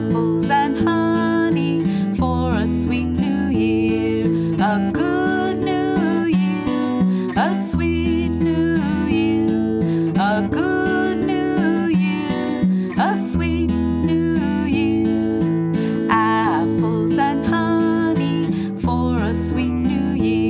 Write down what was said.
apples and honey for a sweet new year, a good new year, a sweet new year, a good new year, a sweet new year. Apples and honey for a sweet new year.